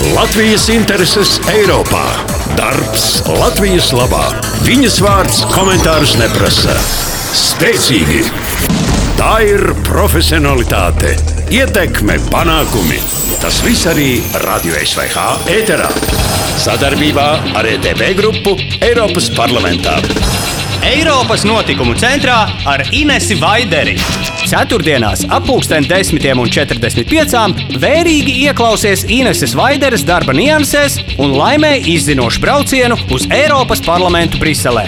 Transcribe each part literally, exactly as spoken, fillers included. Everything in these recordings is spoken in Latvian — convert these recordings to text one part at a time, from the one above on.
Latvijas intereses Eiropā. Darbs Latvijas labā. Viņas vārds komentārus neprasa. Spēcīgi. Tā ir profesionalitāte, ietekme, panākumi. Tas viss arī Radio S V H ēterā. Sadarbībā ar E T V grupu Eiropas parlamentā. Eiropas notikumu centrā ar Inesi Vaideri. Ceturtdienās ap pulksten desmitiem un četrdesmit piecām vērīgi ieklausies Ineses Vaideres darba niansēs un laimē izzinošu braucienu uz Eiropas parlamentu Briselē.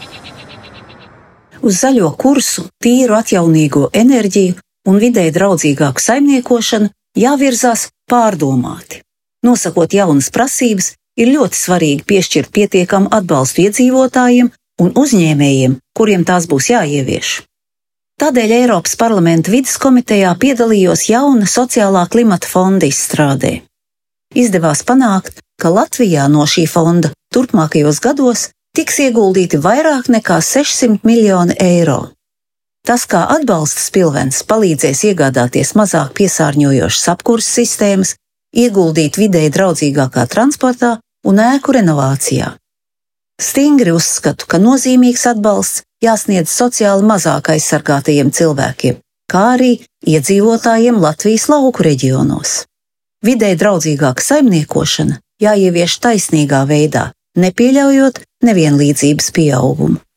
Uz zaļo kursu, tīru atjaunīgo enerģiju un videi draudzīgāku saimniekošanu jāvirzās pārdomāti. Nosakot jaunas prasības, ir ļoti svarīgi piešķirt pietiekamu atbalstu iedzīvotājiem un uzņēmējiem, kuriem tās būs jāievieš. Tādēļ Eiropas parlamenta vides komitejā piedalījos jauna sociālā klimata fonda izstrādē. Izdevās panākt, ka Latvijā no šī fonda turpmākajos gados tiks ieguldīti vairāk nekā sešsimt miljoni eiro. Tas kā atbalsta spilvens palīdzēs iegādāties mazāk piesārņojošas apkurses sistēmas, ieguldīt videi draudzīgākā transportā un ēku renovācijā. Stingri uzskatu, ka nozīmīgs atbalsts jāsniedz sociāli mazāk aizsargātajiem cilvēkiem, kā arī iedzīvotājiem Latvijas lauku reģionos. Videi draudzīgāka saimniekošana jāievieš taisnīgā veidā, nepieļaujot nevienlīdzības pieaugumu.